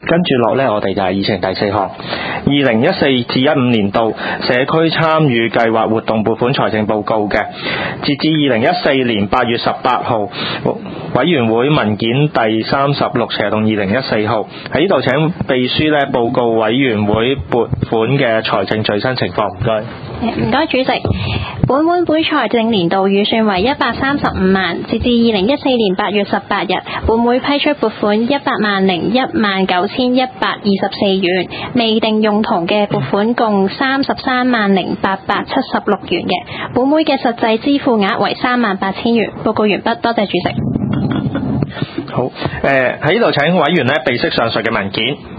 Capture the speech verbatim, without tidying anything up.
跟住落呢，我哋就係議程第四項，二零一四至一五年度社區參與計劃活動撥款財政報告嘅。截至二零一四年八月十八號，委員會文件第三十六斜動二零一四號，喺呢度請秘書呢報告委員會撥款嘅財政最新情況，唔該。 唔該，主席。本會本財政年度預算為一百三十五萬，截至二零一四年八月十八日，本會批出撥款一百萬零一萬九千一百二十四元，未定用途嘅撥款共三十三萬零八百七十六元嘅。本會嘅實際支付額為三萬八千元。報告完畢，多謝主席。 好，誒喺呢度請委員呢備悉上述嘅文件。